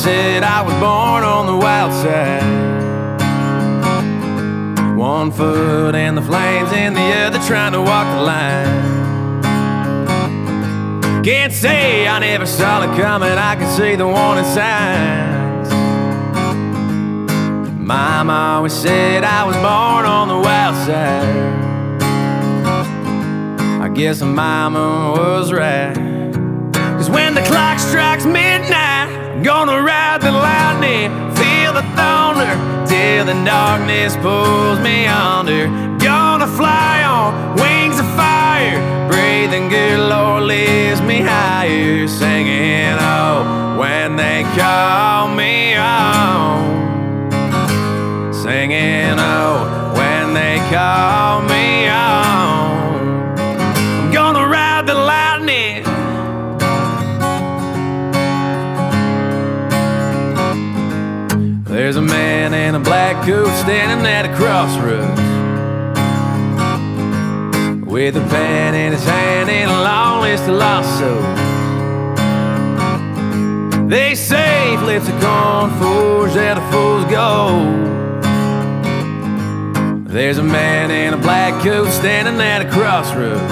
said I was born on the wild side. 1 foot in the flames and the other trying to walk the line. Can't say I never saw it coming, I can see the warning signs. Mama always said I was born on the wild side. I guess Mama was right. 'Cause when the clock strikes midnight, I'm gonna ride the lightning, feel the thunder, till the darkness pulls me under. Gonna fly on wings of fire, breathing good, Lord lifts me higher. Singing, oh, when they call me home. Singing, oh, when they call me home. I'm gonna ride the lightning. There's a man in a black coat standing at a crossroads, with a pen in his hand and a long list of lost souls. They say flips a coin, forge that a fool's gold. There's a man in a black coat standing at a crossroads.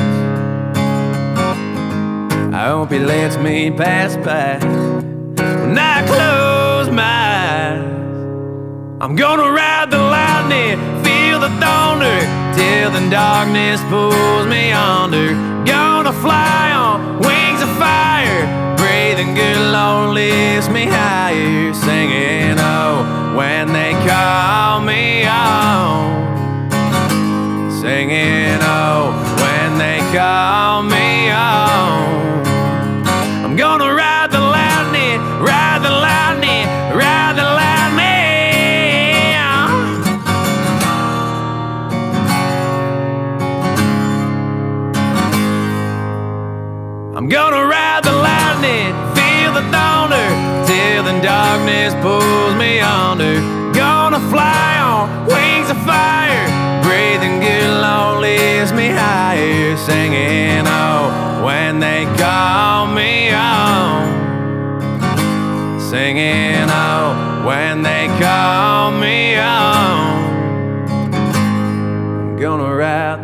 I hope he lets me pass by. When I close my eyes, I'm gonna ride the lightning, feel the thunder, till the darkness pulls me under. Gonna fly on wings of fire, breathing good, Lord lifts me higher. Singing, oh, when they call me home. Singing, oh, when they call me home. I'm gonna ride the lightning, ride the lightning, ride the lightning. I'm gonna ride the lightning, feel the thunder, till the darkness pulls me under. Gonna fly on wings of fire, breathing good, Lord lifts me higher. Singing, oh, when they call me home. Singing, oh, when they call me home. I'm gonna ride